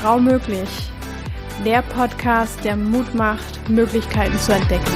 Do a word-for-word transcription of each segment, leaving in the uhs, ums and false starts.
Frau möglich. Der Podcast, der Mut macht, Möglichkeiten zu entdecken.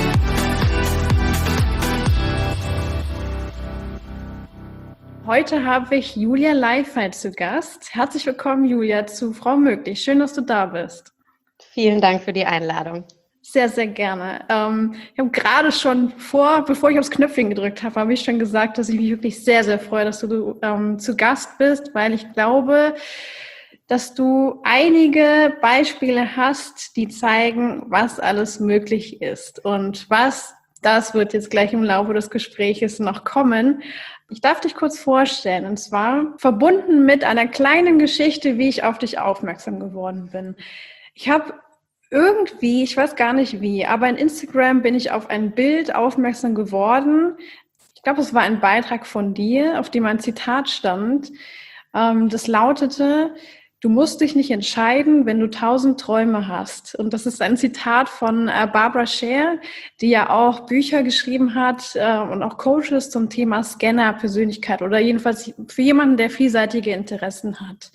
Heute habe ich Julia Leifheit zu Gast. Herzlich willkommen, Julia, zu Frau möglich. Schön, dass du da bist. Vielen Dank für die Einladung. Sehr, sehr gerne. Ähm, ich habe gerade schon vor, bevor ich aufs Knöpfchen gedrückt habe, habe ich schon gesagt, dass ich mich wirklich sehr, sehr freue, dass du ähm, zu Gast bist, weil ich glaube, dass du einige Beispiele hast, die zeigen, was alles möglich ist und was, das wird jetzt gleich im Laufe des Gespräches noch kommen. Ich darf dich kurz vorstellen, und zwar verbunden mit einer kleinen Geschichte, wie ich auf dich aufmerksam geworden bin. Ich habe irgendwie, ich weiß gar nicht wie, aber in Instagram bin ich auf ein Bild aufmerksam geworden. Ich glaube, es war ein Beitrag von dir, auf dem ein Zitat stand. Das lautete: Du musst dich nicht entscheiden, wenn du tausend Träume hast. Und das ist ein Zitat von äh, Barbara Scher, die ja auch Bücher geschrieben hat äh, und auch Coaches zum Thema Scanner-Persönlichkeit oder jedenfalls für jemanden, der vielseitige Interessen hat.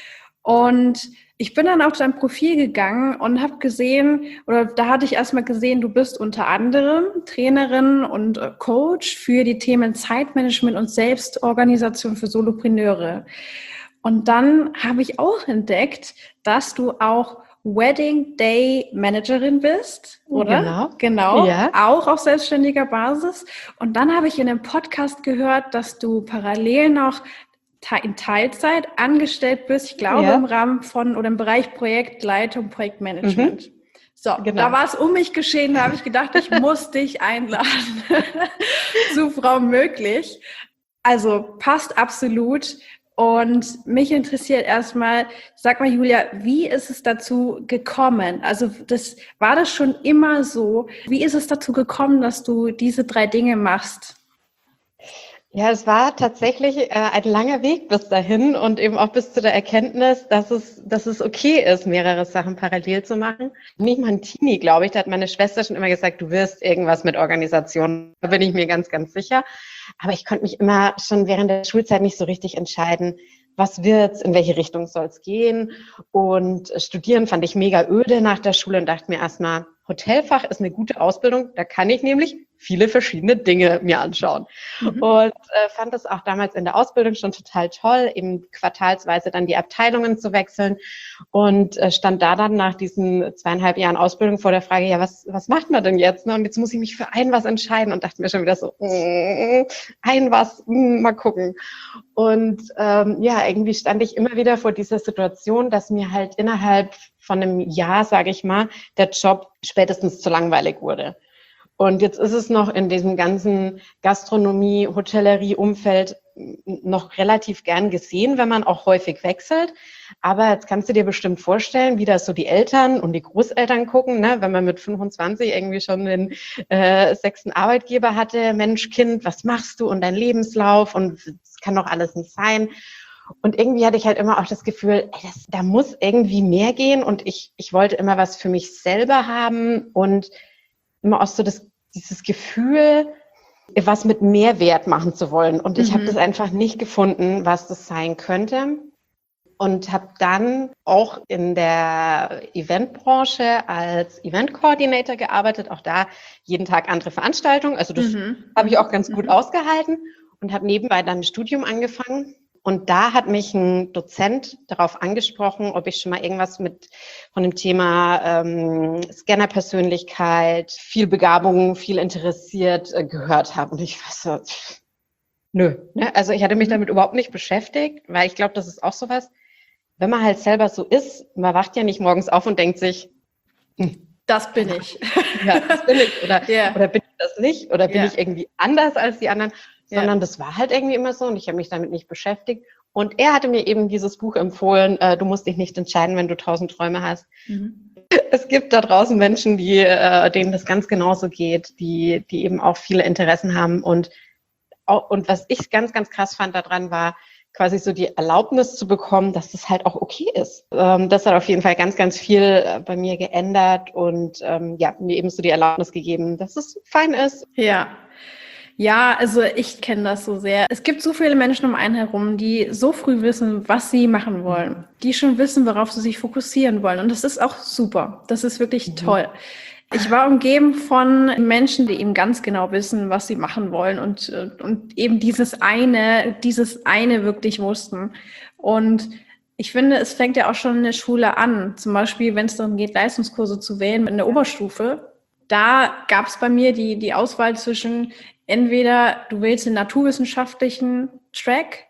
Und ich bin dann auf dein Profil gegangen und habe gesehen, oder da hatte ich erstmal gesehen, du bist unter anderem Trainerin und äh, Coach für die Themen Zeitmanagement und Selbstorganisation für Solopreneure. Und dann habe ich auch entdeckt, dass du auch Wedding Day Managerin bist, oder? Genau. Genau, ja. Auch auf selbstständiger Basis. Und dann habe ich in einem Podcast gehört, dass du parallel noch in Teilzeit angestellt bist, ich glaube ja. im Rahmen von oder im Bereich Projektleitung, Projektmanagement. Mhm. So, genau. Da war es um mich geschehen, da habe ich gedacht, ich muss dich einladen zu Frau möglich. Also passt absolut. Und mich interessiert erstmal, sag mal Julia, wie ist es dazu gekommen? Also das, war das schon immer so? Wie ist es dazu gekommen, dass du diese drei Dinge machst? Ja, es war tatsächlich äh, ein langer Weg bis dahin und eben auch bis zu der Erkenntnis, dass es, dass es okay ist, mehrere Sachen parallel zu machen. Nicht mal ein Teenie, glaube ich, da hat meine Schwester schon immer gesagt, du wirst irgendwas mit Organisation. Da bin ich mir ganz, ganz sicher. Aber ich konnte mich immer schon während der Schulzeit nicht so richtig entscheiden, was wird's, in welche Richtung soll's gehen. Und studieren fand ich mega öde nach der Schule und dachte mir erstmal, Hotelfach ist eine gute Ausbildung, da kann ich nämlich viele verschiedene Dinge mir anschauen. Mhm. Und äh, fand das auch damals in der Ausbildung schon total toll, eben quartalsweise dann die Abteilungen zu wechseln und äh, stand da dann nach diesen zweieinhalb Jahren Ausbildung vor der Frage, ja, was was macht man denn jetzt? Ne? Und jetzt muss ich mich für ein was entscheiden und dachte mir schon wieder so, mm, ein was, mm, mal gucken. Und ähm, ja, irgendwie stand ich immer wieder vor dieser Situation, dass mir halt innerhalb von einem Jahr, sage ich mal, der Job spätestens zu langweilig wurde. Und jetzt ist es noch in diesem ganzen Gastronomie-, Hotellerie-Umfeld noch relativ gern gesehen, wenn man auch häufig wechselt. Aber jetzt kannst du dir bestimmt vorstellen, wie das so die Eltern und die Großeltern gucken, ne? Wenn man mit fünfundzwanzig irgendwie schon den äh, sechsten Arbeitgeber hatte. Mensch, Kind, was machst du und dein Lebenslauf und das kann doch alles nicht sein. Und irgendwie hatte ich halt immer auch das Gefühl, ey, das, da muss irgendwie mehr gehen und ich, ich wollte immer was für mich selber haben und immer auch so das, dieses Gefühl, was mit Mehrwert machen zu wollen. Und ich mhm. habe das einfach nicht gefunden, was das sein könnte. Und habe dann auch in der Eventbranche als Event-Coordinator gearbeitet. Auch da jeden Tag andere Veranstaltungen. Also das mhm. habe ich auch ganz gut mhm. ausgehalten und habe nebenbei dann ein Studium angefangen. Und da hat mich ein Dozent darauf angesprochen, ob ich schon mal irgendwas mit von dem Thema ähm, Scanner-Persönlichkeit, viel Begabung, viel interessiert äh, gehört habe. Und ich war so, nö. Ne? Also ich hatte mich damit überhaupt nicht beschäftigt, weil ich glaube, das ist auch sowas, wenn man halt selber so ist, man wacht ja nicht morgens auf und denkt sich, hm, das bin ich. Ja, das bin ich. Oder, yeah. oder bin ich das nicht? Oder bin yeah. ich irgendwie anders als die anderen? Sondern ja. das war halt irgendwie immer so und ich habe mich damit nicht beschäftigt. Und er hatte mir eben dieses Buch empfohlen, äh, du musst dich nicht entscheiden, wenn du tausend Träume hast. Mhm. Es gibt da draußen Menschen, die, äh, denen das ganz genauso geht, die, die eben auch viele Interessen haben. Und, auch, und was ich ganz, ganz krass fand daran war, quasi so die Erlaubnis zu bekommen, dass das halt auch okay ist. Ähm, das hat auf jeden Fall ganz, ganz viel äh, bei mir geändert und ähm, ja, mir eben so die Erlaubnis gegeben, dass es fein ist. Ja. Ja, also ich kenne das so sehr. Es gibt so viele Menschen um einen herum, die so früh wissen, was sie machen wollen, die schon wissen, worauf sie sich fokussieren wollen. Und das ist auch super. Das ist wirklich Mhm. toll. Ich war umgeben von Menschen, die eben ganz genau wissen, was sie machen wollen und, und eben dieses eine, dieses eine wirklich wussten. Und ich finde, es fängt ja auch schon in der Schule an. Zum Beispiel, wenn es darum geht, Leistungskurse zu wählen in der Oberstufe. Da gab es bei mir die, die Auswahl zwischen entweder du wählst den naturwissenschaftlichen Track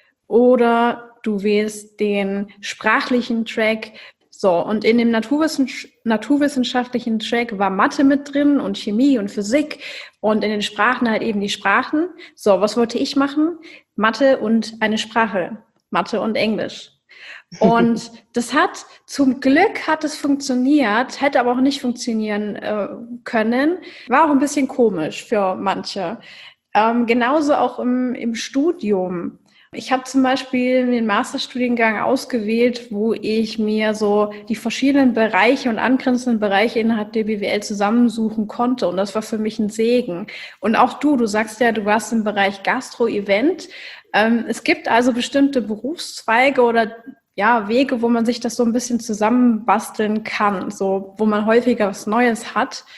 oder du wählst den sprachlichen Track. So, und in dem Naturwissen, naturwissenschaftlichen Track war Mathe mit drin und Chemie und Physik und in den Sprachen halt eben die Sprachen. So, was wollte ich machen? Mathe und eine Sprache. Mathe und Englisch. Und das hat, zum Glück hat es funktioniert, hätte aber auch nicht funktionieren äh, können. War auch ein bisschen komisch für manche. Ähm, genauso auch im, im Studium. Ich habe zum Beispiel den Masterstudiengang ausgewählt, wo ich mir so die verschiedenen Bereiche und angrenzenden Bereiche innerhalb der B W L zusammensuchen konnte. Und das war für mich ein Segen. Und auch du, du sagst ja, du warst im Bereich Gastro-Event. Ähm, es gibt also bestimmte Berufszweige oder ja, Wege, wo man sich das so ein bisschen zusammenbasteln kann, so, wo man häufiger was Neues hat.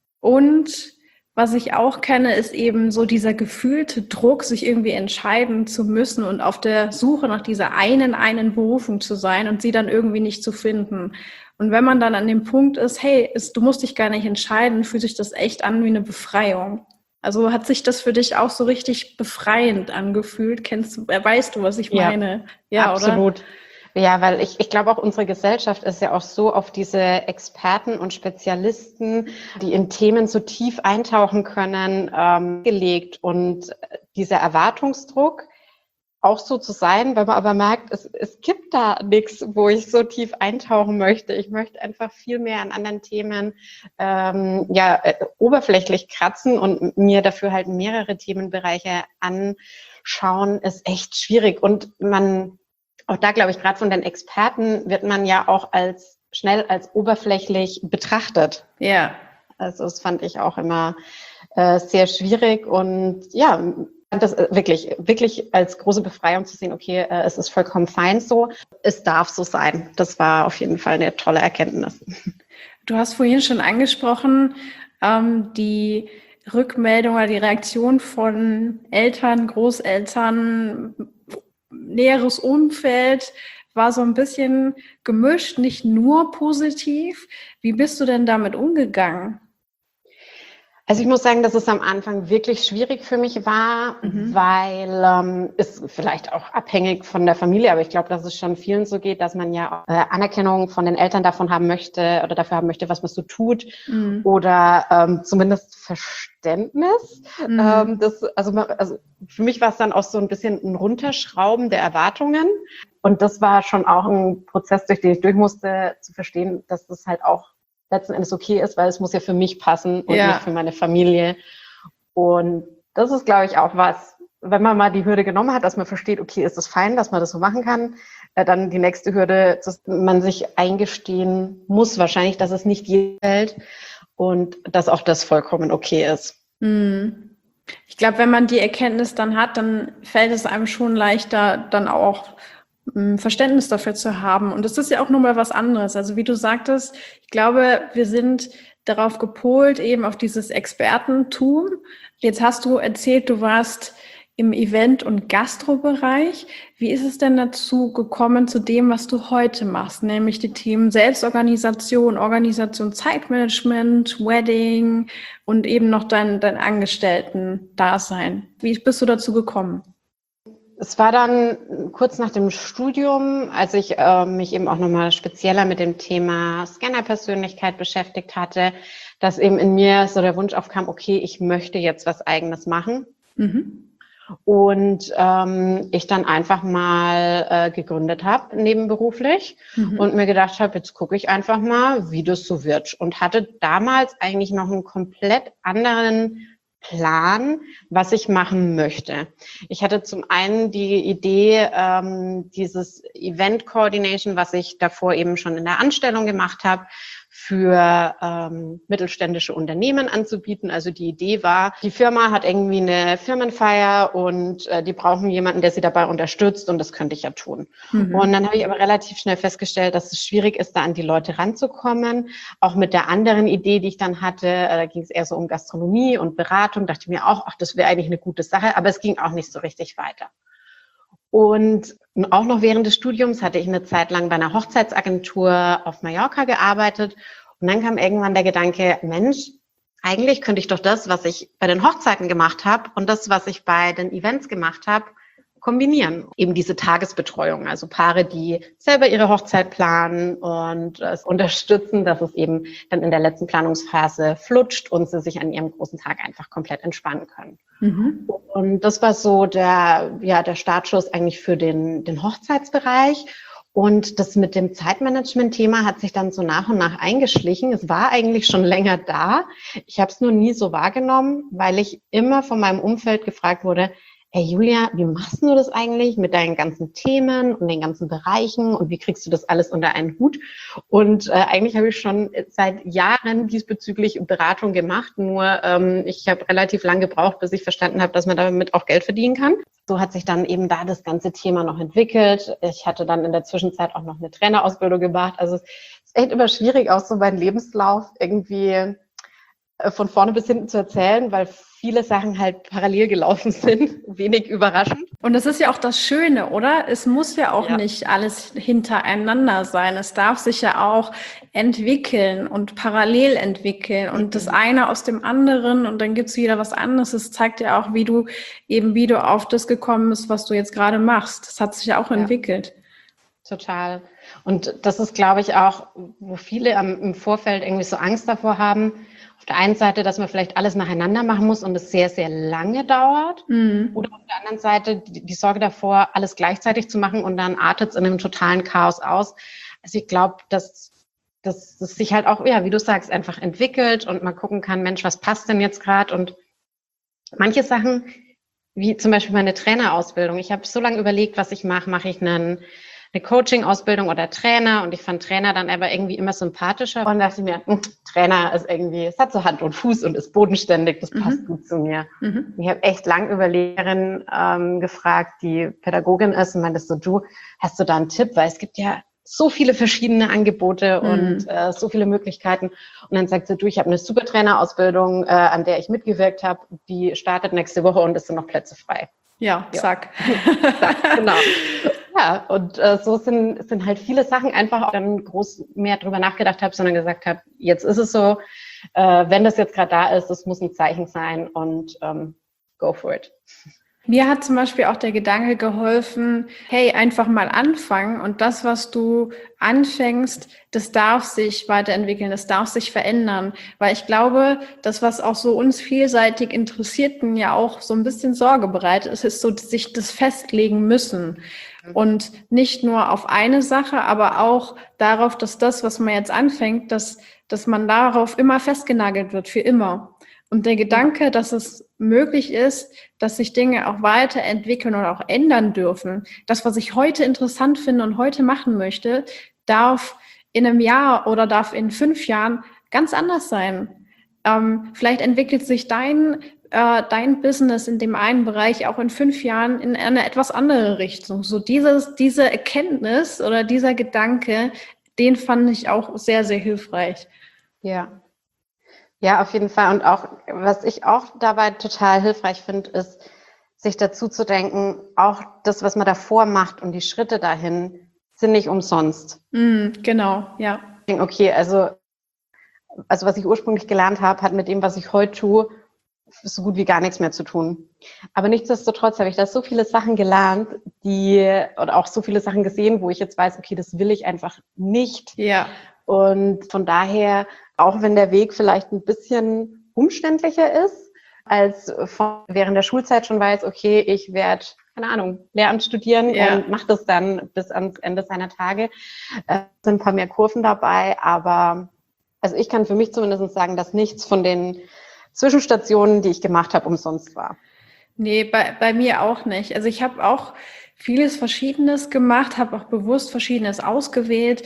Und was ich auch kenne, ist eben so dieser gefühlte Druck, sich irgendwie entscheiden zu müssen und auf der Suche nach dieser einen, einen Berufung zu sein und sie dann irgendwie nicht zu finden. Und wenn man dann an dem Punkt ist, hey, ist, du musst dich gar nicht entscheiden, fühlt sich das echt an wie eine Befreiung. Also hat sich das für dich auch so richtig befreiend angefühlt? Kennst du, weißt du, was ich meine? Ja, ja, absolut. Oder? Ja, weil ich, ich glaube auch, unsere Gesellschaft ist ja auch so auf diese Experten und Spezialisten, die in Themen so tief eintauchen können, ähm, gelegt. Und dieser Erwartungsdruck, auch so zu sein, weil man aber merkt, es, es gibt da nichts, wo ich so tief eintauchen möchte. Ich möchte einfach viel mehr an anderen Themen ähm, ja äh, oberflächlich kratzen und mir dafür halt mehrere Themenbereiche anschauen, ist echt schwierig. Und man Auch da glaube ich, gerade von den Experten wird man ja auch als schnell als oberflächlich betrachtet. Ja. Also das fand ich auch immer äh, sehr schwierig und ja, das wirklich, wirklich als große Befreiung zu sehen, okay, äh, es ist vollkommen fein so, es darf so sein. Das war auf jeden Fall eine tolle Erkenntnis. Du hast vorhin schon angesprochen, ähm, die Rückmeldung oder die Reaktion von Eltern, Großeltern, näheres Umfeld war so ein bisschen gemischt, nicht nur positiv. Wie bist du denn damit umgegangen? Also ich muss sagen, dass es am Anfang wirklich schwierig für mich war, mhm. weil ähm, ist vielleicht auch abhängig von der Familie, aber ich glaube, dass es schon vielen so geht, dass man ja äh, Anerkennung von den Eltern davon haben möchte oder dafür haben möchte, was man so tut mhm. oder ähm, zumindest Verständnis. Mhm. Ähm, das, also, man, also für mich war es dann auch so ein bisschen ein Runterschrauben der Erwartungen und das war schon auch ein Prozess, durch den ich durch musste, zu verstehen, dass das halt auch letzten Endes okay ist, weil es muss ja für mich passen und ja. nicht für meine Familie. Und das ist, glaube ich, auch was, wenn man mal die Hürde genommen hat, dass man versteht, okay, ist das fein, dass man das so machen kann, äh, dann die nächste Hürde, dass man sich eingestehen muss, wahrscheinlich, dass es nicht jedem fällt und dass auch das vollkommen okay ist. Mhm. Ich glaube, wenn man die Erkenntnis dann hat, dann fällt es einem schon leichter, dann auch Verständnis dafür zu haben. Und das ist ja auch nochmal was anderes. Also wie du sagtest, ich glaube, wir sind darauf gepolt, eben auf dieses Expertentum. Jetzt hast du erzählt, du warst im Event- und Gastrobereich. Wie ist es denn dazu gekommen, zu dem, was du heute machst, nämlich die Themen Selbstorganisation, Organisation, Zeitmanagement, Wedding und eben noch dein, dein Angestellten-Dasein? Wie bist du dazu gekommen? Es war dann kurz nach dem Studium, als ich äh, mich eben auch nochmal spezieller mit dem Thema Scanner-Persönlichkeit beschäftigt hatte, dass eben in mir so der Wunsch aufkam, okay, ich möchte jetzt was Eigenes machen. Mhm. Und ähm, ich dann einfach mal äh, gegründet habe, nebenberuflich, mhm. und mir gedacht habe, jetzt gucke ich einfach mal, wie das so wird. Und hatte damals eigentlich noch einen komplett anderen Plan, was ich machen möchte. Ich hatte zum einen die Idee, ähm, dieses Event Coordination, was ich davor eben schon in der Anstellung gemacht habe, für ähm, mittelständische Unternehmen anzubieten. Also die Idee war, die Firma hat irgendwie eine Firmenfeier und äh, die brauchen jemanden, der sie dabei unterstützt und das könnte ich ja tun. Mhm. Und dann habe ich aber relativ schnell festgestellt, dass es schwierig ist, da an die Leute ranzukommen. Auch mit der anderen Idee, die ich dann hatte, äh, da ging es eher so um Gastronomie und Beratung, dachte ich mir auch, ach, das wäre eigentlich eine gute Sache, aber es ging auch nicht so richtig weiter. Und auch noch während des Studiums hatte ich eine Zeit lang bei einer Hochzeitsagentur auf Mallorca gearbeitet. Und dann kam irgendwann der Gedanke, Mensch, eigentlich könnte ich doch das, was ich bei den Hochzeiten gemacht habe und das, was ich bei den Events gemacht habe, kombinieren. Eben diese Tagesbetreuung, also Paare, die selber ihre Hochzeit planen und es unterstützen, dass es eben dann in der letzten Planungsphase flutscht und sie sich an ihrem großen Tag einfach komplett entspannen können. Mhm. Und das war so der, ja, der Startschuss eigentlich für den, den Hochzeitsbereich. Und das mit dem Zeitmanagement-Thema hat sich dann so nach und nach eingeschlichen. Es war eigentlich schon länger da. Ich habe es nur nie so wahrgenommen, weil ich immer von meinem Umfeld gefragt wurde, hey Julia, wie machst du das eigentlich mit deinen ganzen Themen und den ganzen Bereichen und wie kriegst du das alles unter einen Hut? Und äh, eigentlich habe ich schon seit Jahren diesbezüglich Beratung gemacht, nur ähm, ich habe relativ lang gebraucht, bis ich verstanden habe, dass man damit auch Geld verdienen kann. So hat sich dann eben da das ganze Thema noch entwickelt. Ich hatte dann in der Zwischenzeit auch noch eine Trainerausbildung gemacht. Also es ist echt immer schwierig, auch so meinen Lebenslauf irgendwie von vorne bis hinten zu erzählen, weil viele Sachen halt parallel gelaufen sind, wenig überraschend. Und das ist ja auch das Schöne, oder? Es muss ja auch ja. nicht alles hintereinander sein. Es darf sich ja auch entwickeln und parallel entwickeln und mhm. das eine aus dem anderen und dann gibt's wieder was anderes. Es zeigt ja auch, wie du eben, wie du auf das gekommen bist, was du jetzt gerade machst. Das hat sich ja auch ja. entwickelt. Total. Und das ist, glaube ich, auch, wo viele im Vorfeld irgendwie so Angst davor haben, auf der einen Seite, dass man vielleicht alles nacheinander machen muss und es sehr, sehr lange dauert. Mhm. Oder auf der anderen Seite die, die Sorge davor, alles gleichzeitig zu machen und dann artet es in einem totalen Chaos aus. Also ich glaube, dass dass das sich halt auch, ja, wie du sagst, einfach entwickelt und man gucken kann, Mensch, was passt denn jetzt gerade? Und manche Sachen, wie zum Beispiel meine Trainerausbildung. Ich habe so lange überlegt, was ich mache. Mache ich einen eine Coaching-Ausbildung oder Trainer und ich fand Trainer dann aber irgendwie immer sympathischer und dachte mir, Trainer ist irgendwie, es hat so Hand und Fuß und ist bodenständig, das passt mhm. gut zu mir. Mhm. Ich habe echt lang über Lehrerin ähm, gefragt, die Pädagogin ist und meinte so, du, hast du da einen Tipp? Weil es gibt ja so viele verschiedene Angebote mhm. und äh, so viele Möglichkeiten. Und dann sagt sie, du, ich habe eine super Trainerausbildung, äh, an der ich mitgewirkt habe, die startet nächste Woche und es sind noch Plätze frei. Ja, ja. zack. zack, genau. Ja, und äh, so sind, sind halt viele Sachen einfach auch dann groß mehr drüber nachgedacht habe, sondern gesagt habe, jetzt ist es so, äh, wenn das jetzt gerade da ist, das muss ein Zeichen sein und ähm, go for it. Mir hat zum Beispiel auch der Gedanke geholfen, hey, einfach mal anfangen und das, was du anfängst, das darf sich weiterentwickeln, das darf sich verändern, weil ich glaube, das, was auch so uns vielseitig Interessierten ja auch so ein bisschen Sorge bereitet, ist, ist so, sich das festlegen müssen und nicht nur auf eine Sache, aber auch darauf, dass das, was man jetzt anfängt, dass, dass man darauf immer festgenagelt wird, für immer. Und der Gedanke, dass es möglich ist, dass sich Dinge auch weiterentwickeln oder auch ändern dürfen, das, was ich heute interessant finde und heute machen möchte, darf in einem Jahr oder darf in fünf Jahren ganz anders sein. Ähm, vielleicht entwickelt sich dein, äh, dein Business in dem einen Bereich auch in fünf Jahren in eine etwas andere Richtung. So dieses, diese Erkenntnis oder dieser Gedanke, den fand ich auch sehr, sehr hilfreich. Ja. Ja, auf jeden Fall. Und auch, was ich auch dabei total hilfreich finde, ist, sich dazu zu denken, auch das, was man davor macht und die Schritte dahin, sind nicht umsonst. Mm, genau, ja. Okay, also, also was ich ursprünglich gelernt habe, hat mit dem, was ich heute tue, so gut wie gar nichts mehr zu tun. Aber nichtsdestotrotz habe ich da so viele Sachen gelernt, die, oder auch so viele Sachen gesehen, wo ich jetzt weiß, okay, das will ich einfach nicht. Ja. Und von daher, auch wenn der Weg vielleicht ein bisschen umständlicher ist, als von, während der Schulzeit schon weiß, okay, ich werde, keine Ahnung, Lehramt studieren ja. und mache das dann bis ans Ende seiner Tage. Es sind ein paar mehr Kurven dabei, aber also ich kann für mich zumindest sagen, dass nichts von den Zwischenstationen, die ich gemacht habe, umsonst war. Nee, bei, bei mir auch nicht. Also ich habe auch vieles Verschiedenes gemacht, habe auch bewusst Verschiedenes ausgewählt.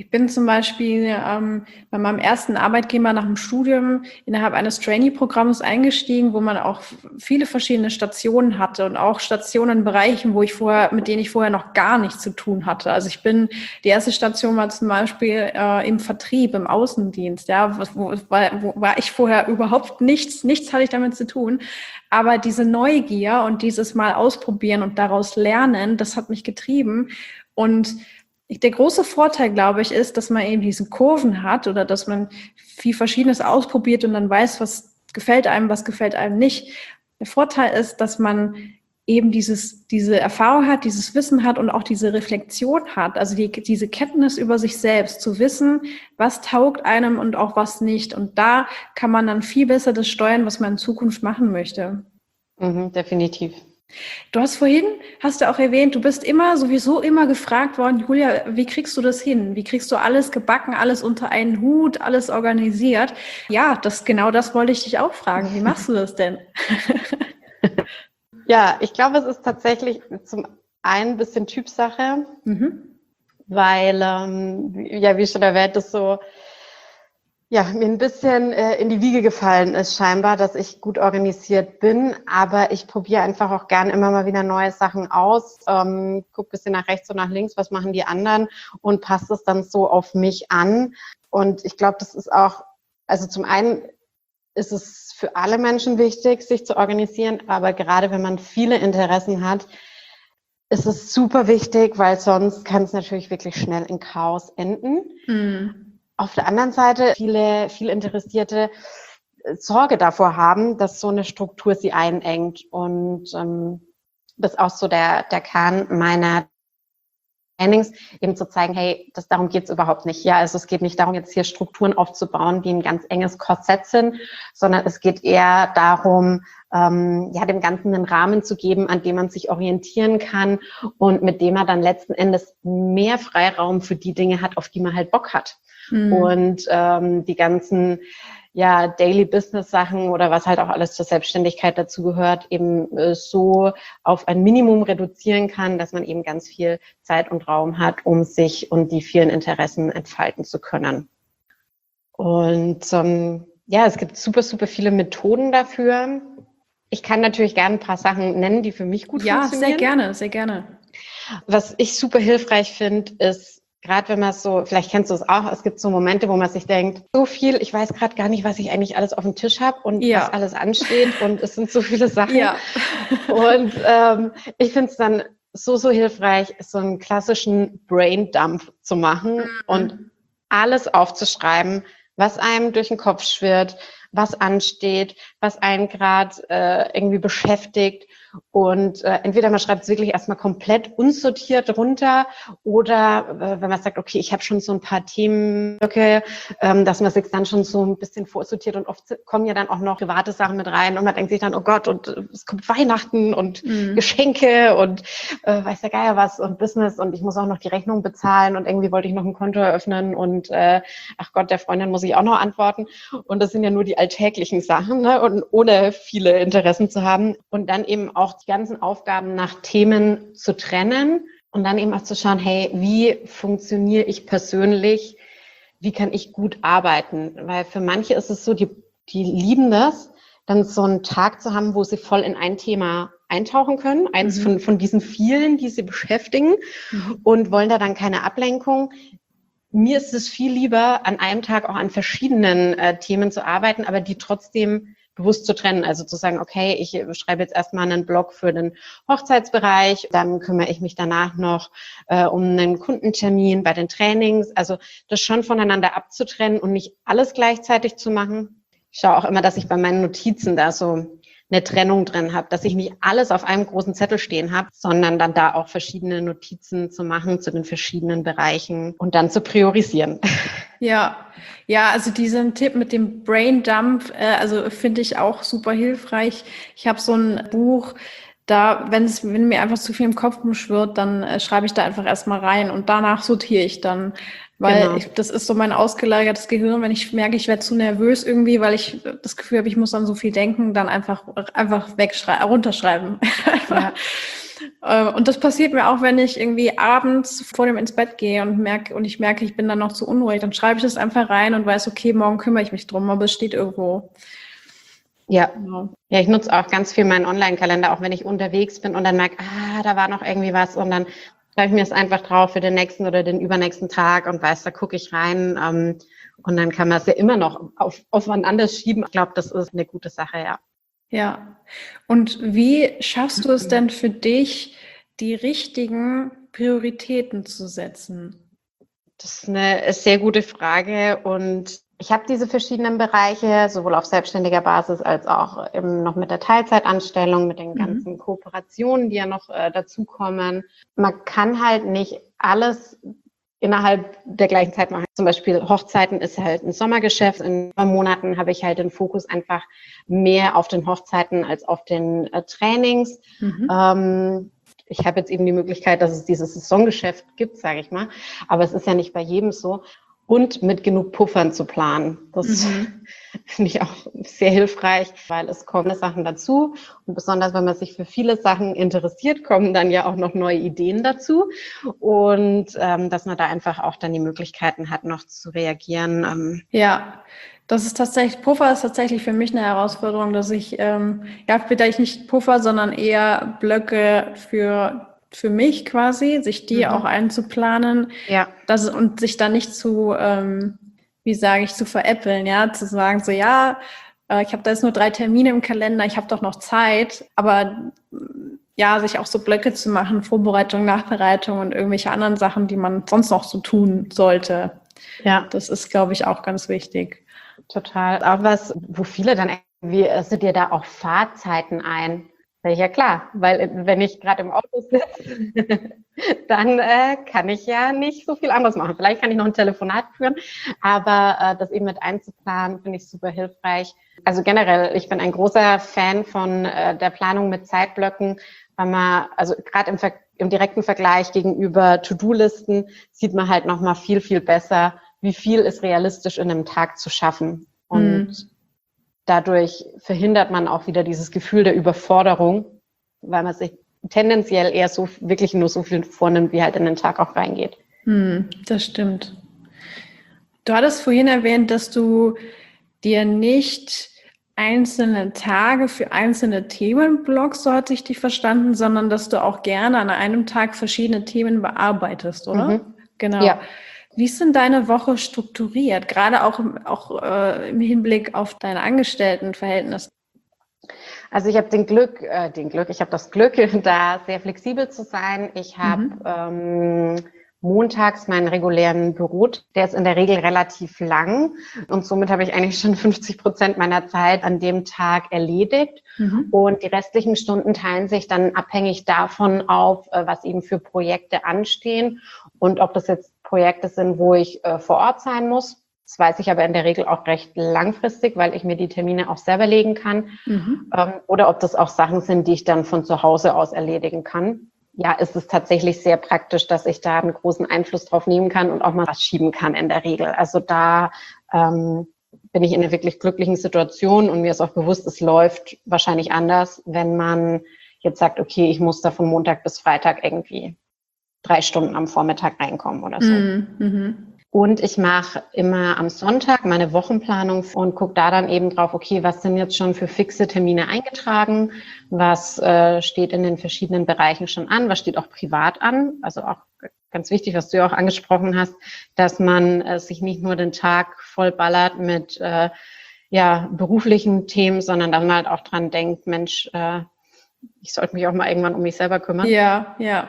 Ich bin zum Beispiel ähm, bei meinem ersten Arbeitgeber nach dem Studium innerhalb eines Trainee-Programms eingestiegen, wo man auch viele verschiedene Stationen hatte und auch Stationen in Bereichen, wo ich vorher, mit denen ich vorher noch gar nichts zu tun hatte. Also ich bin, die erste Station war zum Beispiel äh, im Vertrieb, im Außendienst, ja, wo, wo, wo war ich vorher überhaupt nichts, nichts hatte ich damit zu tun. Aber diese Neugier und dieses Mal ausprobieren und daraus lernen, das hat mich getrieben. Und der große Vorteil, glaube ich, ist, dass man eben diese Kurven hat oder dass man viel Verschiedenes ausprobiert und dann weiß, was gefällt einem, was gefällt einem nicht. Der Vorteil ist, dass man eben dieses, diese Erfahrung hat, dieses Wissen hat und auch diese Reflexion hat, also die, diese Kenntnis über sich selbst, zu wissen, was taugt einem und auch was nicht. Und da kann man dann viel besser das steuern, was man in Zukunft machen möchte. Mhm, definitiv. Du hast vorhin, hast du auch erwähnt, du bist immer, sowieso immer gefragt worden, Julia, wie kriegst du das hin? Wie kriegst du alles gebacken, alles unter einen Hut, alles organisiert? Ja, das, genau das wollte ich dich auch fragen. Wie machst du das denn? Ja, ich glaube, es ist tatsächlich zum einen ein bisschen Typsache, mhm. weil, ähm, ja, wie schon erwähnt, ist so, ja, mir ein bisschen äh, in die Wiege gefallen ist scheinbar, dass ich gut organisiert bin, aber ich probiere einfach auch gern immer mal wieder neue Sachen aus, ähm, gucke ein bisschen nach rechts und nach links, was machen die anderen und passe es dann so auf mich an. Und ich glaube, das ist auch, also zum einen ist es für alle Menschen wichtig, sich zu organisieren, aber gerade wenn man viele Interessen hat, ist es super wichtig, weil sonst kann es natürlich wirklich schnell in Chaos enden. Mhm. Auf der anderen Seite viele, viel Interessierte Sorge davor haben, dass so eine Struktur sie einengt. Und ähm, das ist auch so der, der Kern meiner Trainings, eben zu zeigen, hey, das, darum geht es überhaupt nicht. Ja, also es geht nicht darum, jetzt hier Strukturen aufzubauen, die ein ganz enges Korsett sind, sondern es geht eher darum, ähm, ja, dem Ganzen einen Rahmen zu geben, an dem man sich orientieren kann und mit dem man dann letzten Endes mehr Freiraum für die Dinge hat, auf die man halt Bock hat. Mhm. Und ähm, die ganzen ja, Daily Business Sachen oder was halt auch alles zur Selbstständigkeit dazu gehört, eben äh, so auf ein Minimum reduzieren kann, dass man eben ganz viel Zeit und Raum hat, um sich und die vielen Interessen entfalten zu können. Und ähm, ja, es gibt super, super viele Methoden dafür. Ich kann natürlich gerne ein paar Sachen nennen, die für mich gut ja, funktionieren. Ja, sehr gerne, sehr gerne. Was ich super hilfreich finde, ist, gerade wenn man so, vielleicht kennst du es auch, es gibt so Momente, wo man sich denkt, so viel, ich weiß gerade gar nicht, was ich eigentlich alles auf dem Tisch habe und ja. was alles ansteht und es sind so viele Sachen. Ja. Und ähm, ich finde es dann so, so hilfreich, so einen klassischen Brain-Dump zu machen mhm. und alles aufzuschreiben, was einem durch den Kopf schwirrt, was ansteht, was einen gerade äh, irgendwie beschäftigt. Und äh, entweder man schreibt es wirklich erstmal komplett unsortiert runter oder äh, wenn man sagt, okay, ich habe schon so ein paar Themenblöcke, ähm, dass man sich dann schon so ein bisschen vorsortiert und oft kommen ja dann auch noch private Sachen mit rein und man denkt sich dann, oh Gott, und äh, es kommt Weihnachten und mhm. Geschenke und äh, weiß der Geier was und Business und ich muss auch noch die Rechnung bezahlen und irgendwie wollte ich noch ein Konto eröffnen und äh, ach Gott, der Freundin muss ich auch noch antworten und das sind ja nur die alltäglichen Sachen, ne? Und ohne viele Interessen zu haben und dann eben auch auch die ganzen Aufgaben nach Themen zu trennen und dann eben auch zu schauen, hey, wie funktioniere ich persönlich? Wie kann ich gut arbeiten? Weil für manche ist es so, die, die lieben das, dann so einen Tag zu haben, wo sie voll in ein Thema eintauchen können, eins mhm. von, von diesen vielen, die sie beschäftigen mhm. und wollen da dann keine Ablenkung. Mir ist es viel lieber, an einem Tag auch an verschiedenen äh, Themen zu arbeiten, aber die trotzdem bewusst zu trennen, also zu sagen, okay, ich schreibe jetzt erstmal einen Blog für den Hochzeitsbereich, dann kümmere ich mich danach noch äh, um einen Kundentermin bei den Trainings, also das schon voneinander abzutrennen und nicht alles gleichzeitig zu machen. Ich schaue auch immer, dass ich bei meinen Notizen da so eine Trennung drin habe, dass ich nicht alles auf einem großen Zettel stehen habe, sondern dann da auch verschiedene Notizen zu machen zu den verschiedenen Bereichen und dann zu priorisieren. Ja, ja, also diesen Tipp mit dem Brain Dump, äh, also finde ich auch super hilfreich. Ich habe so ein Buch, da, wenn es, wenn mir einfach zu viel im Kopf rumschwirrt, dann äh, schreibe ich da einfach erstmal rein und danach sortiere ich dann. Weil genau. ich, das ist so mein ausgelagertes Gehirn, wenn ich merke, ich werde zu nervös irgendwie, weil ich das Gefühl habe, ich muss an so viel denken, dann einfach einfach wegschreiben, runterschreiben. Ja. Äh, Und das passiert mir auch, wenn ich irgendwie abends vor dem ins Bett gehe und merke, und ich merke, ich bin dann noch zu unruhig, dann schreibe ich das einfach rein und weiß, okay, morgen kümmere ich mich drum, aber es steht irgendwo. Ja. Genau. Ja, ich nutze auch ganz viel meinen Online-Kalender, auch wenn ich unterwegs bin und dann merke, ah, da war noch irgendwie was und dann schreibe ich mir es einfach drauf für den nächsten oder den übernächsten Tag und weiß, da gucke ich rein ähm, und dann kann man es ja immer noch auf, auf wann anders schieben. Ich glaube, das ist eine gute Sache, ja. Ja. Und wie schaffst du es denn für dich, die richtigen Prioritäten zu setzen? Das ist eine sehr gute Frage und ich habe diese verschiedenen Bereiche, sowohl auf selbstständiger Basis als auch eben noch mit der Teilzeitanstellung, mit den ganzen Kooperationen, die ja noch äh, dazukommen. Man kann halt nicht alles innerhalb der gleichen Zeit machen. Zum Beispiel Hochzeiten ist halt ein Sommergeschäft. In zwei Monaten habe ich halt den Fokus einfach mehr auf den Hochzeiten als auf den äh, Trainings. Mhm. Ähm, ich habe jetzt eben die Möglichkeit, dass es dieses Saisongeschäft gibt, sage ich mal. Aber es ist ja nicht bei jedem so. Und mit genug Puffern zu planen. Das Mhm. finde ich auch sehr hilfreich, weil es kommen Sachen dazu. Und besonders, wenn man sich für viele Sachen interessiert, kommen dann ja auch noch neue Ideen dazu. Und ähm, dass man da einfach auch dann die Möglichkeiten hat, noch zu reagieren. Ähm. Ja, das ist tatsächlich, Puffer ist tatsächlich für mich eine Herausforderung, dass ich, ähm, ja, vielleicht nicht Puffer, sondern eher Blöcke für für mich quasi, sich die Mhm. auch einzuplanen, Ja. das, und sich dann nicht zu, ähm, wie sage ich, zu veräppeln, ja, zu sagen, so, ja, äh, ich habe da jetzt nur drei Termine im Kalender, ich habe doch noch Zeit, aber ja, sich auch so Blöcke zu machen, Vorbereitung, Nachbereitung und irgendwelche anderen Sachen, die man sonst noch so tun sollte. Ja. Das ist, glaube ich, auch ganz wichtig. Total. Auch was, wo viele dann irgendwie, sind dir da auch Fahrzeiten ein? Ja klar, weil wenn ich gerade im Auto sitze, dann äh, kann ich ja nicht so viel anderes machen. Vielleicht kann ich noch ein Telefonat führen, aber äh, das eben mit einzuplanen, finde ich super hilfreich. Also generell, ich bin ein großer Fan von äh, der Planung mit Zeitblöcken, weil man, also gerade im, Ver- im direkten Vergleich gegenüber To-Do-Listen sieht man halt nochmal viel, viel besser, wie viel ist realistisch in einem Tag zu schaffen. Und Mhm. dadurch verhindert man auch wieder dieses Gefühl der Überforderung, weil man sich tendenziell eher so wirklich nur so viel vornimmt, wie halt in den Tag auch reingeht. Hm, das stimmt. Du hattest vorhin erwähnt, dass du dir nicht einzelne Tage für einzelne Themen blockst, so hatte ich dich verstanden, sondern dass du auch gerne an einem Tag verschiedene Themen bearbeitest, oder? Mhm. Genau. Ja. Wie ist denn deine Woche strukturiert, gerade auch, im, auch äh, im Hinblick auf dein Angestelltenverhältnis? Also ich habe den Glück, äh, den Glück, ich habe das Glück, da sehr flexibel zu sein. Ich habe Mhm. ähm, montags meinen regulären Büro, der ist in der Regel relativ lang und somit habe ich eigentlich schon fünfzig Prozent meiner Zeit an dem Tag erledigt. Mhm. Und die restlichen Stunden teilen sich dann abhängig davon auf, äh, was eben für Projekte anstehen und ob das jetzt Projekte sind, wo ich äh, vor Ort sein muss. Das weiß ich aber in der Regel auch recht langfristig, weil ich mir die Termine auch selber legen kann. Mhm. Ähm, oder ob das auch Sachen sind, die ich dann von zu Hause aus erledigen kann. Ja, ist es tatsächlich sehr praktisch, dass ich da einen großen Einfluss drauf nehmen kann und auch mal was schieben kann in der Regel. Also da ähm, bin ich in einer wirklich glücklichen Situation und mir ist auch bewusst, es läuft wahrscheinlich anders, wenn man jetzt sagt, okay, ich muss da von Montag bis Freitag irgendwie drei Stunden am Vormittag reinkommen oder so. Mhm. Und ich mache immer am Sonntag meine Wochenplanung und gucke da dann eben drauf, okay, was sind jetzt schon für fixe Termine eingetragen, was äh, steht in den verschiedenen Bereichen schon an, was steht auch privat an, also auch ganz wichtig, was du ja auch angesprochen hast, dass man äh, sich nicht nur den Tag voll ballert mit äh, ja, beruflichen Themen, sondern dass man halt auch dran denkt, Mensch, äh, ich sollte mich auch mal irgendwann um mich selber kümmern. Ja, ja.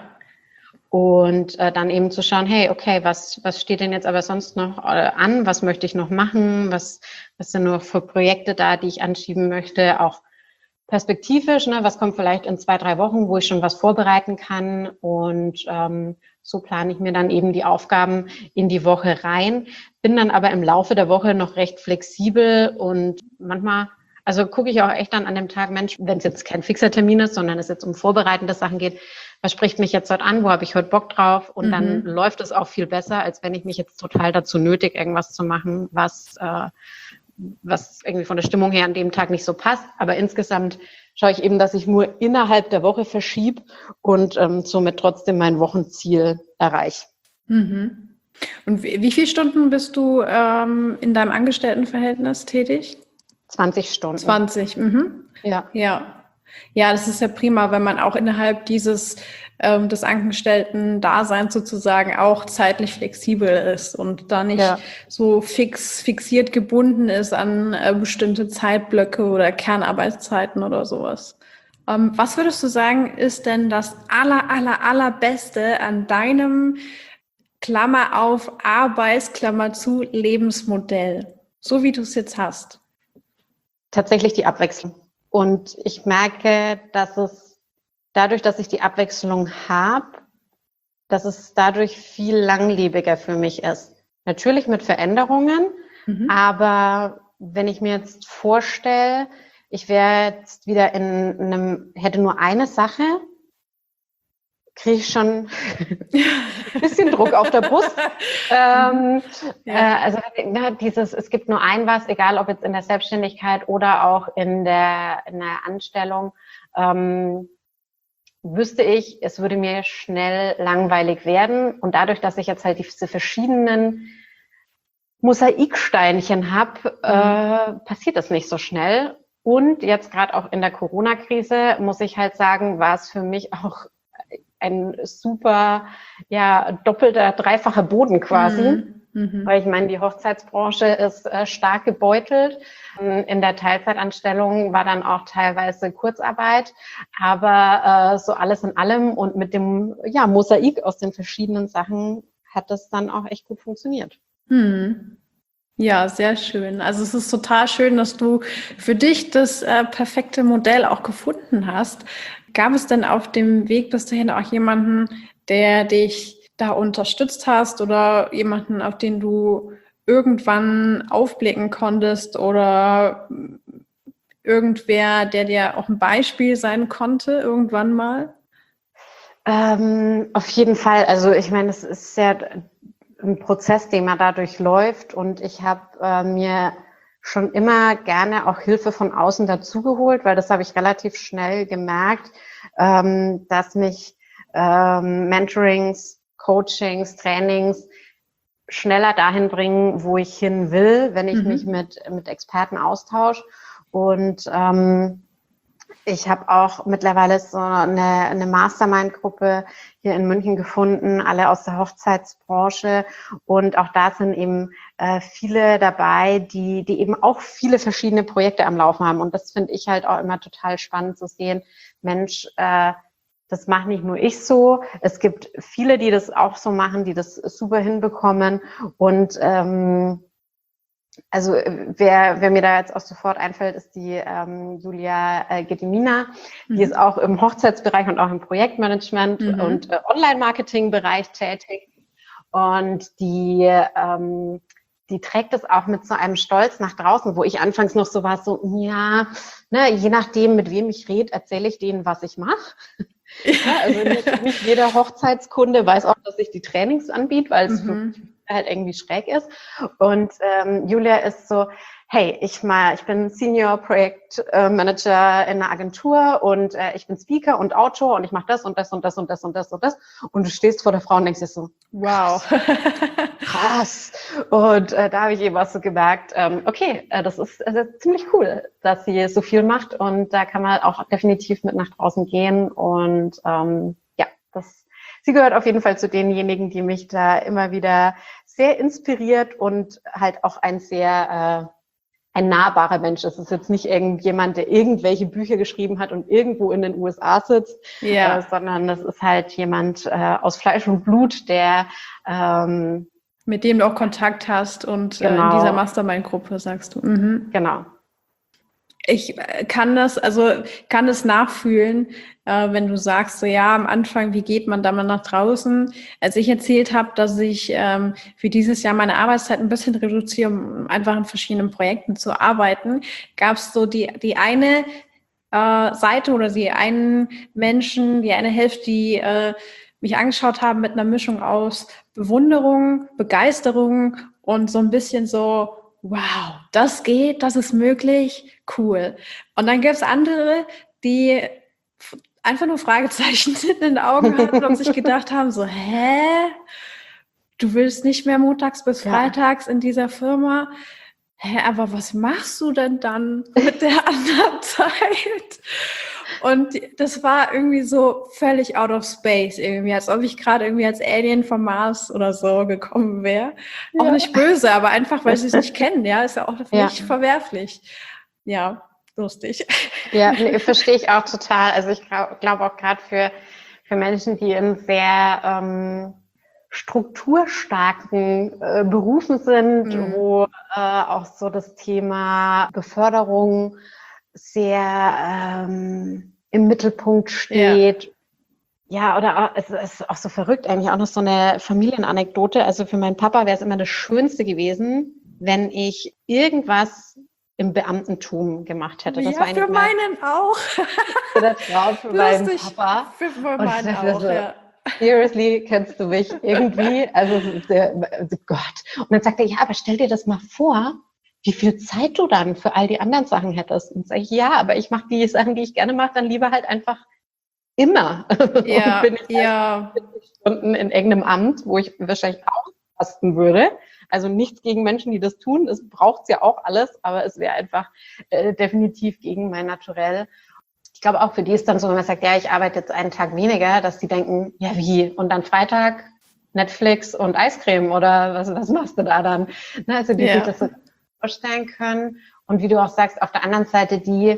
Und äh, dann eben zu schauen, hey, okay, was was steht denn jetzt aber sonst noch äh, an? Was möchte ich noch machen? Was was sind noch für Projekte da, die ich anschieben möchte? Auch perspektivisch, ne? Was kommt vielleicht in zwei, drei Wochen, wo ich schon was vorbereiten kann? Und ähm, so plane ich mir dann eben die Aufgaben in die Woche rein. Bin dann aber im Laufe der Woche noch recht flexibel und manchmal, also gucke ich auch echt dann an dem Tag, Mensch, wenn es jetzt kein fixer Termin ist, sondern es jetzt um vorbereitende Sachen geht, was spricht mich jetzt heute an, wo habe ich heute Bock drauf? Und Mhm. dann läuft es auch viel besser, als wenn ich mich jetzt total dazu nötig, irgendwas zu machen, was, äh, was irgendwie von der Stimmung her an dem Tag nicht so passt. Aber insgesamt schaue ich eben, dass ich nur innerhalb der Woche verschiebe und ähm, somit trotzdem mein Wochenziel erreiche. Mhm. Und wie, wie viele Stunden bist du ähm, in deinem Angestelltenverhältnis tätig? zwanzig Stunden. zwanzig, mhm. Ja. Ja. Ja, das ist ja prima, wenn man auch innerhalb dieses ähm, des Angestellten-Daseins sozusagen auch zeitlich flexibel ist und da nicht Ja. so fix fixiert gebunden ist an äh, bestimmte Zeitblöcke oder Kernarbeitszeiten oder sowas. Ähm, was würdest du sagen, ist denn das aller, aller, allerbeste an deinem Klammer auf Arbeits, Klammer zu, Lebensmodell, so wie du es jetzt hast? Tatsächlich die Abwechslung. Und ich merke, dass es dadurch, dass ich die Abwechslung habe, dass es dadurch viel langlebiger für mich ist. Natürlich mit Veränderungen, mhm. aber wenn ich mir jetzt vorstelle, ich wäre jetzt wieder in einem, hätte nur eine Sache, kriege ich schon ein bisschen Druck auf der Brust. ähm, ja. äh, also ja, dieses, es gibt nur ein was, egal ob jetzt in der Selbstständigkeit oder auch in der, in der Anstellung, ähm, wüsste ich, es würde mir schnell langweilig werden. Und dadurch, dass ich jetzt halt diese verschiedenen Mosaiksteinchen habe, mhm. äh, passiert das nicht so schnell. Und jetzt gerade auch in der Corona-Krise, muss ich halt sagen, war es für mich auch ein super, ja, doppelter, dreifacher Boden quasi. Mhm. Weil ich meine, die Hochzeitsbranche ist äh, stark gebeutelt. In der Teilzeitanstellung war dann auch teilweise Kurzarbeit. Aber äh, so alles in allem und mit dem ja, Mosaik aus den verschiedenen Sachen hat das dann auch echt gut funktioniert. Mhm. Ja, sehr schön. Also es ist total schön, dass du für dich das äh, perfekte Modell auch gefunden hast. Gab es denn auf dem Weg bis dahin auch jemanden, der dich da unterstützt hast oder jemanden, auf den du irgendwann aufblicken konntest oder irgendwer, der dir auch ein Beispiel sein konnte, irgendwann mal? Ähm, auf jeden Fall. Also ich meine, es ist ja ein Prozess, den man dadurch läuft und ich habe äh, mir schon immer gerne auch Hilfe von außen dazugeholt, weil das habe ich relativ schnell gemerkt, ähm, dass mich ähm, Mentorings, Coachings, Trainings schneller dahin bringen, wo ich hin will, wenn ich mhm. mich mit, mit Experten austausche. Und ähm, ich habe auch mittlerweile so eine, eine Mastermind-Gruppe hier in München gefunden, alle aus der Hochzeitsbranche. Und auch da sind eben äh, viele dabei, die, die eben auch viele verschiedene Projekte am Laufen haben. Und das finde ich halt auch immer total spannend zu sehen. Mensch, äh, das mache nicht nur ich so. Es gibt viele, die das auch so machen, die das super hinbekommen. Und ähm, Also wer, wer mir da jetzt auch sofort einfällt, ist die ähm, Julia äh, Gedimina. Die mhm. ist auch im Hochzeitsbereich und auch im Projektmanagement mhm. und äh, Online-Marketing-Bereich tätig. Und die, ähm, die trägt es auch mit so einem Stolz nach draußen, wo ich anfangs noch so war, so, ja, ne, je nachdem, mit wem ich rede, erzähle ich denen, was ich mache. Ja, also nicht, nicht jeder Hochzeitskunde weiß auch, dass ich die Trainings anbiete, weil es mhm. halt irgendwie schräg ist. Und ähm, Julia ist so, hey, ich mal, ich bin Senior Projektmanager in einer Agentur und äh, ich bin Speaker und Autor und ich mache das und das und das und das und das und das. Und du stehst vor der Frau und denkst dir so, wow, krass. Und äh, da habe ich eben auch so gemerkt, ähm, okay, äh, das ist äh, ziemlich cool, dass sie so viel macht und da kann man auch definitiv mit nach draußen gehen und ähm, ja, das Sie gehört auf jeden Fall zu denjenigen, die mich da immer wieder sehr inspiriert und halt auch ein sehr äh, ein nahbarer Mensch ist. Es ist jetzt nicht irgendjemand, der irgendwelche Bücher geschrieben hat und irgendwo in den U S A sitzt, ja. äh, sondern das ist halt jemand äh, aus Fleisch und Blut, der ähm, mit dem du auch Kontakt hast und genau. äh, in dieser Mastermind-Gruppe, sagst du. Mhm. Genau. Ich kann das, also kann das nachfühlen, äh, wenn du sagst, so ja, am Anfang, wie geht man da mal nach draußen? Als ich erzählt habe, dass ich ähm, für dieses Jahr meine Arbeitszeit ein bisschen reduziere, um einfach in verschiedenen Projekten zu arbeiten, gab es so die die eine äh, Seite oder die einen Menschen, die eine Hälfte, die äh, mich angeschaut haben mit einer Mischung aus Bewunderung, Begeisterung und so ein bisschen so, wow, das geht, das ist möglich, cool. Und dann gibt es andere, die einfach nur Fragezeichen in den Augen hatten und sich gedacht haben, so, hä? Du willst nicht mehr montags bis freitags ja. in dieser Firma? Hä, aber was machst du denn dann mit der anderen Zeit? Und das war irgendwie so völlig out of space irgendwie, als ob ich gerade irgendwie als Alien vom Mars oder so gekommen wäre. Ja. Auch nicht böse, aber einfach, weil sie es nicht kennen, ja, ist ja auch ja. nicht verwerflich. Ja, lustig. Ja, nee, verstehe ich auch total. Also ich glaube glaub auch gerade für, für Menschen, die in sehr ähm, strukturstarken äh, Berufen sind, mhm. wo äh, auch so das Thema Beförderung sehr ähm, im Mittelpunkt steht. Ja, ja oder auch, es ist auch so verrückt, eigentlich auch noch so eine Familienanekdote. Also für meinen Papa wäre es immer das Schönste gewesen, wenn ich irgendwas im Beamtentum gemacht hätte. Das ja, war für meinen auch. Für der Traum, für meinen Papa. Für, für meinen auch, so, ja. Seriously, kennst du mich irgendwie? Also, der, oh Gott. Und dann sagt er, ja, aber stell dir das mal vor, wie viel Zeit du dann für all die anderen Sachen hättest. Und sage ich, ja, aber ich mache die Sachen, die ich gerne mache, dann lieber halt einfach immer. Ja, und bin ich ja. halt vierzig Stunden in irgendeinem Amt, wo ich wahrscheinlich auch kosten würde. Also nichts gegen Menschen, die das tun. Es braucht ja auch alles, aber es wäre einfach äh, definitiv gegen mein Naturell. Ich glaube auch für die ist dann so, wenn man sagt, ja, ich arbeite jetzt einen Tag weniger, dass die denken, ja wie? Und dann Freitag Netflix und Eiscreme oder was, was machst du da dann? Na, also die ja. sich das so vorstellen können. Und wie du auch sagst, auf der anderen Seite die,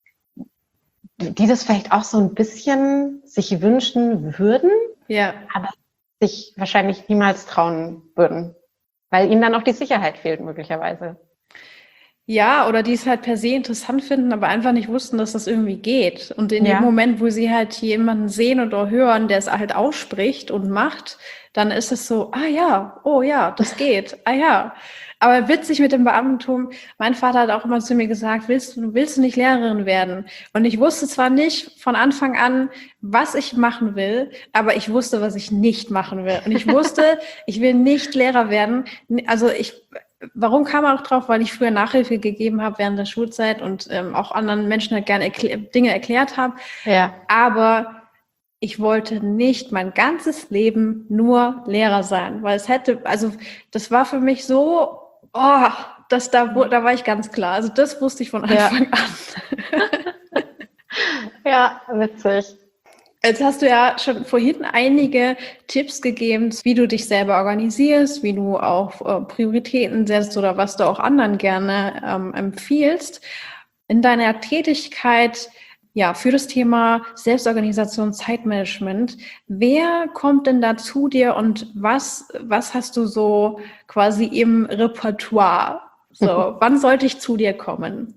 die das vielleicht auch so ein bisschen sich wünschen würden, ja. aber sich wahrscheinlich niemals trauen würden, weil ihnen dann auch die Sicherheit fehlt möglicherweise. Ja, oder die es halt per se interessant finden, aber einfach nicht wussten, dass das irgendwie geht. Und in ja. dem Moment, wo sie halt jemanden sehen oder hören, der es halt ausspricht und macht, dann ist es so, ah ja, oh ja, das geht, ah ja. Aber witzig mit dem Beamtentum, mein Vater hat auch immer zu mir gesagt, willst du, willst du nicht Lehrerin werden? Und ich wusste zwar nicht von Anfang an, was ich machen will, aber ich wusste, was ich nicht machen will. Und ich wusste, ich will nicht Lehrer werden. Also ich... Warum kam er auch drauf? Weil ich früher Nachhilfe gegeben habe während der Schulzeit und ähm, auch anderen Menschen halt gerne erklär- Dinge erklärt habe. Ja. Aber ich wollte nicht mein ganzes Leben nur Lehrer sein, weil es hätte, also das war für mich so, oh, das, da, da war ich ganz klar. Also das wusste ich von Anfang ja. an. Ja, witzig. Jetzt hast du ja schon vorhin einige Tipps gegeben, wie du dich selber organisierst, wie du auch äh, Prioritäten setzt oder was du auch anderen gerne ähm, empfiehlst. In deiner Tätigkeit ja, für das Thema Selbstorganisation, Zeitmanagement, wer kommt denn da zu dir und was, was hast du so quasi im Repertoire? So, wann sollte ich zu dir kommen?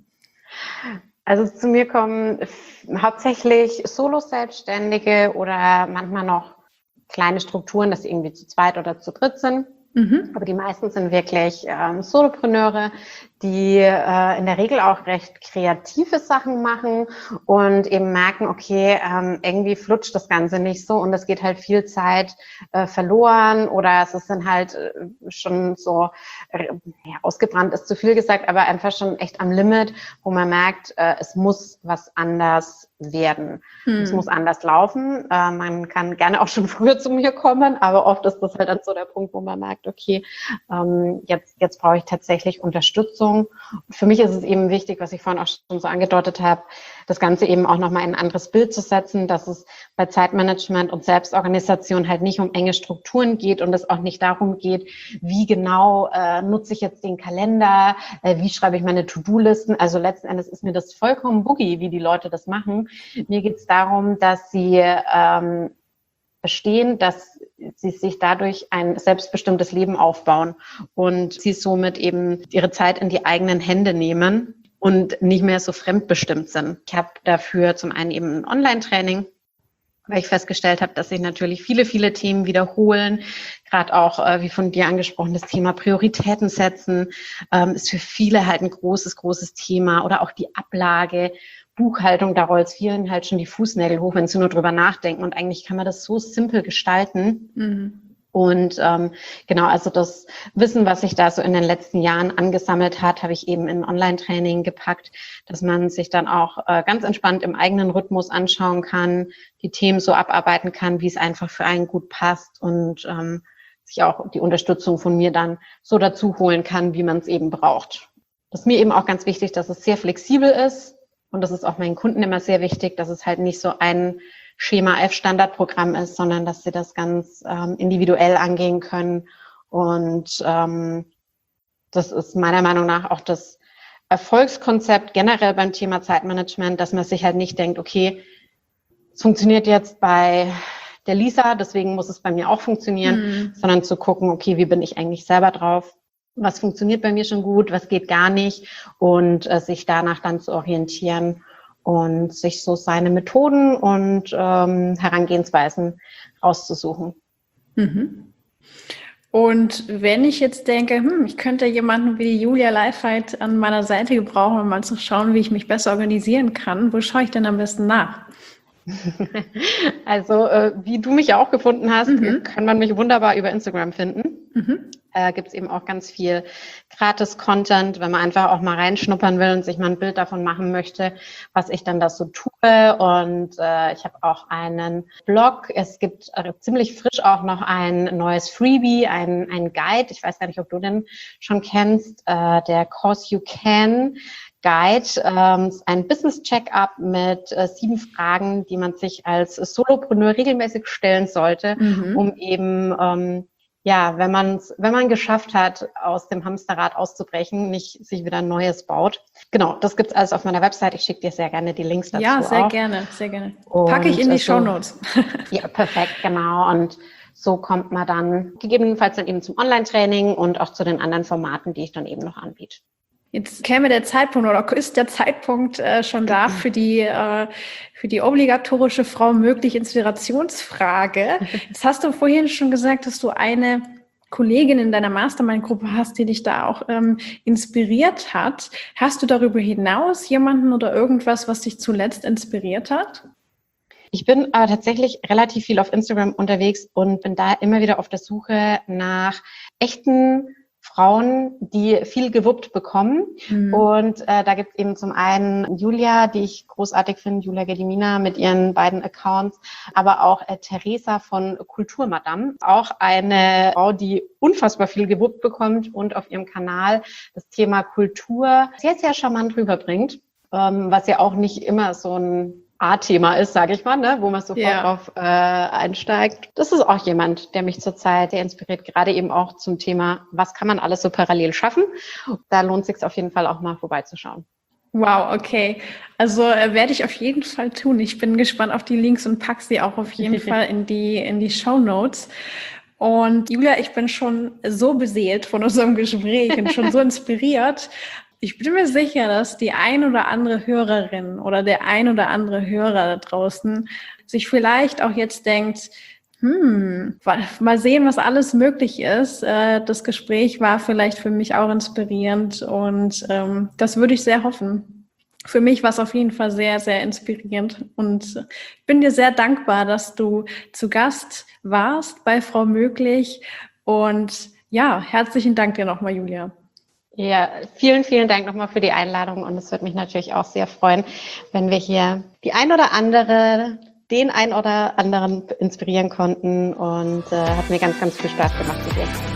Also zu mir kommen hauptsächlich Solo-Selbstständige oder manchmal noch kleine Strukturen, dass sie irgendwie zu zweit oder zu dritt sind. Mhm. Aber die meisten sind wirklich ähm, Solopreneure, die äh, in der Regel auch recht kreative Sachen machen und eben merken, okay, ähm, irgendwie flutscht das Ganze nicht so und es geht halt viel Zeit äh, verloren oder es ist dann halt äh, schon so, äh, ja, ausgebrannt ist zu viel gesagt, aber einfach schon echt am Limit, wo man merkt, äh, es muss was anders werden. Hm. Es muss anders laufen. Äh, man kann gerne auch schon früher zu mir kommen, aber oft ist das halt dann so der Punkt, wo man merkt, okay, ähm, jetzt, jetzt brauche ich tatsächlich Unterstützung. Und für mich ist es eben wichtig, was ich vorhin auch schon so angedeutet habe, das Ganze eben auch nochmal in ein anderes Bild zu setzen, dass es bei Zeitmanagement und Selbstorganisation halt nicht um enge Strukturen geht und es auch nicht darum geht, wie genau äh, nutze ich jetzt den Kalender, äh, wie schreibe ich meine To-Do-Listen. Also letzten Endes ist mir das vollkommen boogie, wie die Leute das machen. Mir geht es darum, dass sie ähm, verstehen, dass sie sich dadurch ein selbstbestimmtes Leben aufbauen und sie somit eben ihre Zeit in die eigenen Hände nehmen und nicht mehr so fremdbestimmt sind. Ich habe dafür zum einen eben ein Online-Training, weil ich festgestellt habe, dass sich natürlich viele, viele Themen wiederholen. Gerade auch, äh, wie von dir angesprochen, das Thema Prioritäten setzen ähm, ist für viele halt ein großes, großes Thema. Oder auch die Ablage, Buchhaltung, da rollt es vielen halt schon die Fußnägel hoch, wenn sie nur drüber nachdenken. Und eigentlich kann man das so simpel gestalten. Mhm. Und ähm, genau, also das Wissen, was sich da so in den letzten Jahren angesammelt hat, habe ich eben in Online-Training gepackt, dass man sich dann auch äh, ganz entspannt im eigenen Rhythmus anschauen kann, die Themen so abarbeiten kann, wie es einfach für einen gut passt und ähm, sich auch die Unterstützung von mir dann so dazu holen kann, wie man es eben braucht. Das ist mir eben auch ganz wichtig, dass es sehr flexibel ist und das ist auch meinen Kunden immer sehr wichtig, dass es halt nicht so ein Schema F Standardprogramm ist, sondern dass sie das ganz ähm, individuell angehen können. Und ähm, das ist meiner Meinung nach auch das Erfolgskonzept generell beim Thema Zeitmanagement, dass man sich halt nicht denkt, okay, es funktioniert jetzt bei der Lisa, deswegen muss es bei mir auch funktionieren, mhm. sondern zu gucken, okay, wie bin ich eigentlich selber drauf? Was funktioniert bei mir schon gut, was geht gar nicht und äh, sich danach dann zu orientieren und sich so seine Methoden und ähm, Herangehensweisen rauszusuchen. Mhm. Und wenn ich jetzt denke, hm, ich könnte jemanden wie die Julia Leifheit an meiner Seite gebrauchen, um mal zu schauen, wie ich mich besser organisieren kann, wo schaue ich denn am besten nach? Also, äh, wie du mich ja auch gefunden hast, mhm. kann man mich wunderbar über Instagram finden. Mhm. Äh, gibt es eben auch ganz viel Gratis-Content, wenn man einfach auch mal reinschnuppern will und sich mal ein Bild davon machen möchte, was ich dann da so tue. Und äh, ich habe auch einen Blog. Es gibt äh, ziemlich frisch auch noch ein neues Freebie, ein, ein Guide. Ich weiß gar nicht, ob du den schon kennst, äh, der Course You Can Guide, ähm, ein Business-Check-up mit äh, sieben Fragen, die man sich als Solopreneur regelmäßig stellen sollte, mhm. um eben ähm, ja, wenn man wenn man geschafft hat, aus dem Hamsterrad auszubrechen, nicht sich wieder ein neues baut. Genau, das gibt's alles auf meiner Website. Ich schicke dir sehr gerne die Links dazu. Ja, sehr auch. gerne, sehr gerne. Packe ich in die also, Shownotes. Ja, perfekt, genau. Und so kommt man dann gegebenenfalls dann eben zum Online-Training und auch zu den anderen Formaten, die ich dann eben noch anbiete. Jetzt käme der Zeitpunkt oder ist der Zeitpunkt äh, schon da für die äh, für die obligatorische Frau möglich Inspirationsfrage. Jetzt hast du vorhin schon gesagt, dass du eine Kollegin in deiner Mastermind-Gruppe hast, die dich da auch ähm, inspiriert hat. Hast du darüber hinaus jemanden oder irgendwas, was dich zuletzt inspiriert hat? Ich bin aber tatsächlich relativ viel auf Instagram unterwegs und bin da immer wieder auf der Suche nach echten Frauen, die viel gewuppt bekommen. Mhm. Und äh, da gibt es eben zum einen Julia, die ich großartig finde, Julia Gedimina mit ihren beiden Accounts, aber auch äh, Theresa von Kulturmadame, auch eine Frau, die unfassbar viel gewuppt bekommt und auf ihrem Kanal das Thema Kultur sehr, sehr charmant rüberbringt, ähm, was ja auch nicht immer so ein A-Thema ist, sage ich mal, ne, wo man sofort ja. drauf äh, einsteigt. Das ist auch jemand, der mich zurzeit sehr inspiriert, gerade eben auch zum Thema, was kann man alles so parallel schaffen. Da lohnt es sich auf jeden Fall auch mal vorbeizuschauen. Wow, okay. Also äh, werde ich auf jeden Fall tun. Ich bin gespannt auf die Links und packe sie auch auf jeden Fall in die in die Shownotes. Und Julia, ich bin schon so beseelt von unserem Gespräch und schon so inspiriert. Ich bin mir sicher, dass die ein oder andere Hörerin oder der ein oder andere Hörer da draußen sich vielleicht auch jetzt denkt, hm, mal sehen, was alles möglich ist. Das Gespräch war vielleicht für mich auch inspirierend und ähm, das würde ich sehr hoffen. Für mich war es auf jeden Fall sehr, sehr inspirierend und ich bin dir sehr dankbar, dass du zu Gast warst bei Frau Möglich und ja, herzlichen Dank dir nochmal, Julia. Ja, vielen, vielen Dank nochmal für die Einladung und es würde mich natürlich auch sehr freuen, wenn wir hier die ein oder andere, den ein oder anderen inspirieren konnten und äh, hat mir ganz, ganz viel Spaß gemacht mit dir.